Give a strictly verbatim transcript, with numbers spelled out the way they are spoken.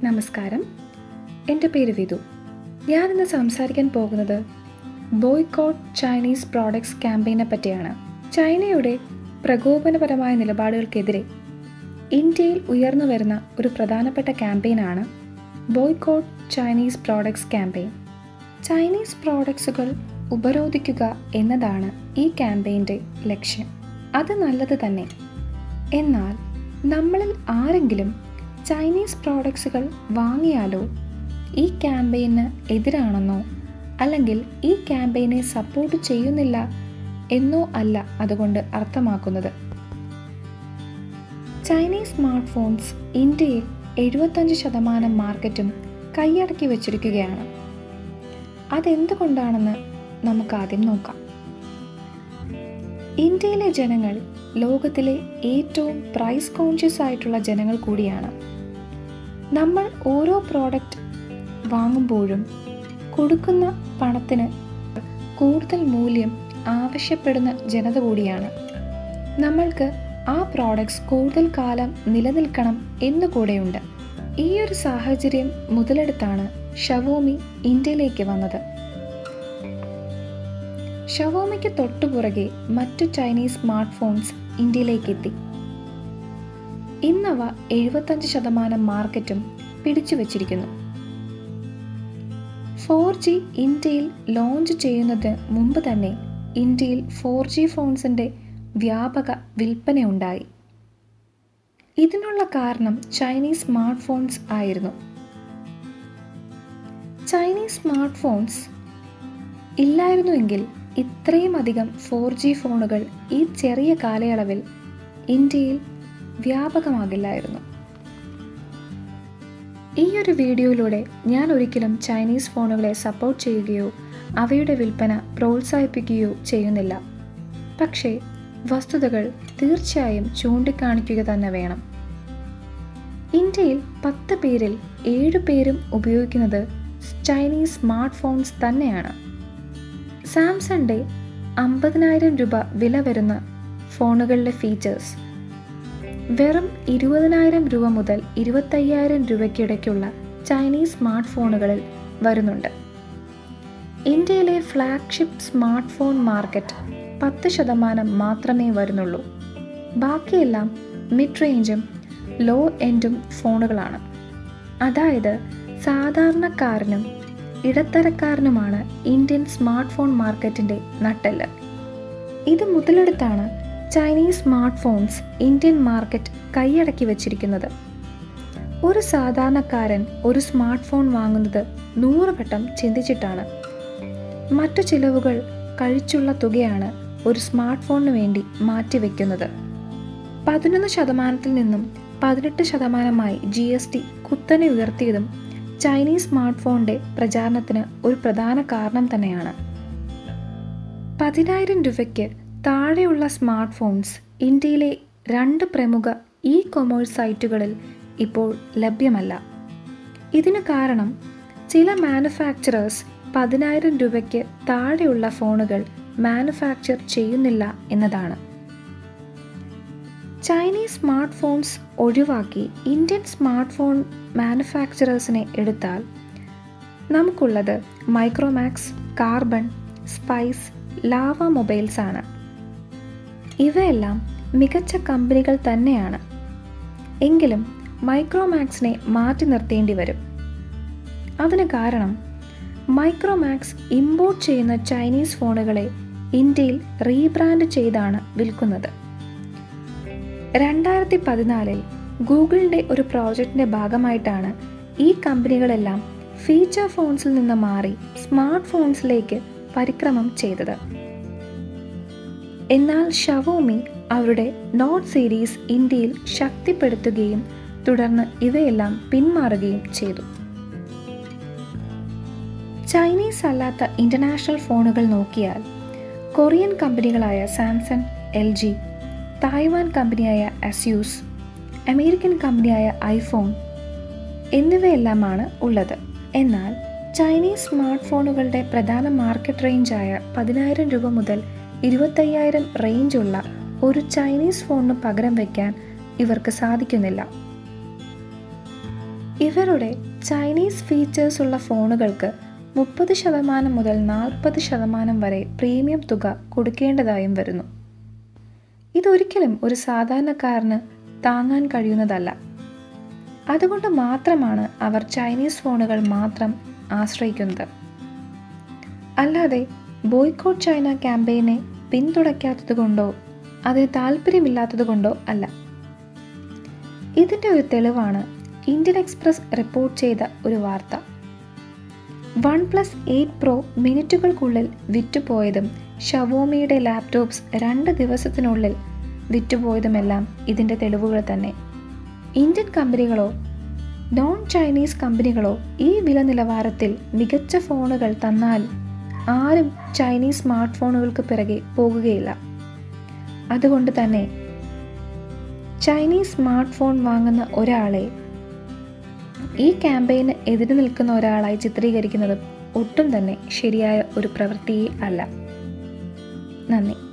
നമസ്കാരം, എൻ്റെ പേര് വിധു. ഞാനിന്ന് സംസാരിക്കാൻ പോകുന്നത് ബോയ്കോട്ട് ചൈനീസ് പ്രോഡക്ട്സ് ക്യാമ്പയിനെ പറ്റിയാണ്. ചൈനയുടെ പ്രകോപനപരമായ നിലപാടുകൾക്കെതിരെ ഇന്ത്യയിൽ ഉയർന്നു വരുന്ന ഒരു പ്രധാനപ്പെട്ട ക്യാമ്പയിനാണ് boycott Chinese products campaign. Chinese പ്രോഡക്ട്സുകൾ ഉപരോധിക്കുക എന്നതാണ് ഈ ക്യാമ്പയിൻ്റെ ലക്ഷ്യം. അത് നല്ലത് തന്നെ. എന്നാൽ നമ്മളിൽ ആരെങ്കിലും ചൈനീസ് പ്രോഡക്ട്സുകൾ വാങ്ങിയാലോ ഈ ക്യാമ്പയിന് എതിരാണെന്നോ അല്ലെങ്കിൽ ഈ ക്യാമ്പയിനെ സപ്പോർട്ട് ചെയ്യുന്നില്ല എന്നോ അല്ല അതുകൊണ്ട് അർത്ഥമാക്കുന്നത്. ചൈനീസ് സ്മാർട്ട് ഫോൺസ് ഇന്ത്യയിൽ എഴുപത്തഞ്ച് ശതമാനം മാർക്കറ്റും കൈയടക്കി വച്ചിരിക്കുകയാണ്. അതെന്തുകൊണ്ടാണെന്ന് നമുക്കാദ്യം നോക്കാം. ഇന്ത്യയിലെ ജനങ്ങൾ ലോകത്തിലെ ഏറ്റവും പ്രൈസ് കോൺഷ്യസ് ആയിട്ടുള്ള ജനങ്ങൾ കൂടിയാണ്. നമ്മൾ ഓരോ പ്രോഡക്റ്റ് വാങ്ങുമ്പോഴും കൊടുക്കുന്ന പണത്തിന് കൂടുതൽ മൂല്യം ആവശ്യപ്പെടുന്ന ജനത കൂടിയാണ്. നമ്മൾക്ക് ആ പ്രോഡക്ട്സ് കൂടുതൽ കാലം നിലനിൽക്കണം എന്നുകൂടെയുണ്ട്. ഈ ഒരു സാഹചര്യം മുതലെടുത്താണ് ഷവോമി ഇന്ത്യയിലേക്ക് വന്നത്. ഷവോമിക്ക് തൊട്ടുപുറകെ മറ്റു ചൈനീസ് സ്മാർട്ട് ഫോൺസ് ഇന്ത്യയിലേക്ക് എത്തി. ഇന്നവ എഴുപത്തഞ്ച് ശതമാനം മാർക്കറ്റും പിടിച്ചു വച്ചിരിക്കുന്നു. ഫോർ ജി ഇന്ത്യയിൽ ലോഞ്ച് ചെയ്യുന്നത് മുമ്പ് തന്നെ ഇന്ത്യയിൽ ഫോർ ജി ഫോൺസിൻ്റെ വ്യാപക വിൽപ്പനയുണ്ടായി. ഇതിനുള്ള കാരണം ചൈനീസ് സ്മാർട്ട് ഫോൺസ് ആയിരുന്നു. ചൈനീസ് സ്മാർട്ട് ഫോൺസ് ഇല്ലായിരുന്നുവെങ്കിൽ ഇത്രയും അധികം ഫോർ ജി ഫോണുകൾ ഈ ചെറിയ കാലയളവിൽ ഇന്ത്യയിൽ വ്യാപകമാകില്ലായിരുന്നു. ഈ ഒരു വീഡിയോയിലൂടെ ഞാൻ ഒരിക്കലും ചൈനീസ് ഫോണുകളെ സപ്പോർട്ട് ചെയ്യുകയോ അവയുടെ വിൽപ്പന പ്രോത്സാഹിപ്പിക്കുകയോ ചെയ്യുന്നില്ല. പക്ഷേ വസ്തുതകൾ തീർച്ചയായും ചൂണ്ടിക്കാണിക്കുക തന്നെ വേണം. ഇന്ത്യയിൽ പത്ത് പേരിൽ ഏഴ് പേരും ഉപയോഗിക്കുന്നത് ചൈനീസ് സ്മാർട്ട് ഫോൺസ് തന്നെയാണ്. സാംസങ്ങിൻ്റെ അമ്പതിനായിരം രൂപ വില വരുന്ന ഫോണുകളിലെ ഫീച്ചേഴ്സ് വെറും ഇരുപതിനായിരം രൂപ മുതൽ ഇരുപത്തയ്യായിരം രൂപയ്ക്കിടയ്ക്കുള്ള ചൈനീസ് സ്മാർട്ട് ഫോണുകളിൽ വരുന്നുണ്ട്. ഇന്ത്യയിലെ ഫ്ലാഗ്ഷിപ്പ് സ്മാർട്ട് ഫോൺ മാർക്കറ്റ് പത്ത് ശതമാനം മാത്രമേ വരുന്നുള്ളൂ. ബാക്കിയെല്ലാം മിഡ് റേഞ്ചും ലോ എൻഡും ഫോണുകളാണ്. അതായത് സാധാരണക്കാരനും ഇടത്തരക്കാരനുമാണ് ഇന്ത്യൻ സ്മാർട്ട് ഫോൺ മാർക്കറ്റിൻ്റെ നട്ടെല്ല്. ഇത് മുതലെടുത്താണ് Chinese smart phones Indian market കൈയടക്കി വച്ചിരിക്കുന്നത്. ഒരു സാധാരണക്കാരൻ ഒരു സ്മാർട്ട് ഫോൺ വാങ്ങുന്നത് നൂറ് വട്ടം ചിന്തിച്ചിട്ടാണ്. മറ്റു ചിലവുകൾ കഴിച്ചുള്ള തുകയാണ് ഒരു സ്മാർട്ട് ഫോണിന് വേണ്ടി മാറ്റിവെക്കുന്നത്. പതിനൊന്ന് ശതമാനത്തിൽ നിന്നും പതിനെട്ട് ശതമാനമായി ജി എസ് ടി കുത്തനെ ഉയർത്തിയതും ചൈനീസ് സ്മാർട്ട് ഫോണിൻ്റെ പ്രചാരണത്തിന് ഒരു പ്രധാന കാരണം തന്നെയാണ്. പതിനായിരം രൂപയ്ക്ക് താഴെയുള്ള സ്മാർട്ട് ഫോൺസ് ഇന്ത്യയിലെ രണ്ട് പ്രമുഖ ഇ കൊമേഴ്സ് സൈറ്റുകളിൽ ഇപ്പോൾ ലഭ്യമല്ല. ഇതിന് കാരണം ചില മാനുഫാക്ചറേഴ്സ് പതിനായിരം രൂപയ്ക്ക് താഴെയുള്ള ഫോണുകൾ മാനുഫാക്ചർ ചെയ്യുന്നില്ല എന്നതാണ്. ചൈനീസ് സ്മാർട്ട് ഫോൺസ് ഒഴിവാക്കി ഇന്ത്യൻ സ്മാർട്ട് ഫോൺ മാനുഫാക്ചറേഴ്സിനെ എടുത്താൽ നമുക്കുള്ളത് മൈക്രോമാക്സ്, കാർബൺ, സ്പൈസ്, ലാവ മൊബൈൽസ് ആണ്. ഇവയെല്ലാം മികച്ച കമ്പനികൾ തന്നെയാണ്. എങ്കിലും മൈക്രോമാക്സിനെ മാറ്റി നിർത്തേണ്ടി വരും. അതിന് കാരണം മൈക്രോമാക്സ് ഇമ്പോർട്ട് ചെയ്യുന്ന ചൈനീസ് ഫോണുകളെ ഇന്ത്യയിൽ റീബ്രാൻഡ് ചെയ്താണ് വിൽക്കുന്നത്. രണ്ടായിരത്തി പതിനാലിൽ ഗൂഗിളിൻ്റെ ഒരു പ്രോജക്റ്റിൻ്റെ ഭാഗമായിട്ടാണ് ഈ കമ്പനികളെല്ലാം ഫീച്ചർ ഫോൺസിൽ നിന്ന് മാറി സ്മാർട്ട് ഫോൺസിലേക്ക് പരിക്രമം ചെയ്തത്. എന്നാൽ ഷവോമി അവരുടെ നോട്ട് സീരീസ് ഇന്ത്യയിൽ ശക്തിപ്പെടുത്തുകയും തുടർന്ന് ഇവയെല്ലാം പിന്മാറുകയും ചെയ്തു. ചൈനീസ് അല്ലാത്ത ഇൻ്റർനാഷണൽ ഫോണുകൾ നോക്കിയാൽ കൊറിയൻ കമ്പനികളായ സാംസങ്, എൽ ജി, തായ്വാൻ കമ്പനിയായ അസ്യൂസ്, അമേരിക്കൻ കമ്പനിയായ ഐഫോൺ എന്നിവയെല്ലാമാണ് ഉള്ളത്. എന്നാൽ ചൈനീസ് സ്മാർട്ട് ഫോണുകളുടെ പ്രധാന മാർക്കറ്റ് റേഞ്ചായ പതിനായിരം രൂപ മുതൽ ഇരുപത്തയ്യായിരം റേഞ്ചുള്ള ഒരു ചൈനീസ് ഫോണിന് പകരം വയ്ക്കാൻ ഇവർക്ക് സാധിക്കുന്നില്ല. ഇവരുടെ ചൈനീസ് ഫീച്ചേഴ്സ് ഉള്ള ഫോണുകൾക്ക് മുപ്പത് ശതമാനം മുതൽ നാൽപ്പത് ശതമാനം വരെ പ്രീമിയം തുക കൊടുക്കേണ്ടതായും വരുന്നു. ഇതൊരിക്കലും ഒരു സാധാരണക്കാരന് താങ്ങാൻ കഴിയുന്നതല്ല. അതുകൊണ്ട് മാത്രമാണ് അവർ ചൈനീസ് ഫോണുകൾ മാത്രം ആശ്രയിക്കുന്നത്. അല്ലാതെ ബോയ്ക്കോട്ട് ചൈന ക്യാമ്പയിനെ പിന്തുണയ്ക്കാത്തത് കൊണ്ടോ അതിന് താല്പര്യമില്ലാത്തത് കൊണ്ടോ അല്ല. ഇതിൻ്റെ ഒരു തെളിവാണ് ഇന്ത്യൻ എക്സ്പ്രസ് റിപ്പോർട്ട് ചെയ്ത ഒരു വാർത്ത. വൺ പ്ലസ് എയ്റ്റ് പ്രോ മിനിറ്റുകൾക്കുള്ളിൽ വിറ്റുപോയതും ഷവോമിയുടെ ലാപ്ടോപ്സ് രണ്ട് ദിവസത്തിനുള്ളിൽ വിറ്റുപോയതുമെല്ലാം ഇതിൻ്റെ തെളിവുകൾ തന്നെ. ഇന്ത്യൻ കമ്പനികളോ നോൺ ചൈനീസ് കമ്പനികളോ ഈ വില നിലവാരത്തിൽ മികച്ച ഫോണുകൾ തന്നാൽ ആരും ചൈനീസ് സ്മാർട്ട് ഫോണുകൾക്ക് പിറകെ പോകുകയില്ല. അതുകൊണ്ട് തന്നെ ചൈനീസ് സ്മാർട്ട് ഫോൺ വാങ്ങുന്ന ഒരാളെ ഈ ക്യാമ്പയിന് എതിര് നിൽക്കുന്ന ഒരാളായി ചിത്രീകരിക്കുന്നത് ഒട്ടും തന്നെ ശരിയായ ഒരു പ്രവൃത്തിയേ അല്ല. നന്ദി.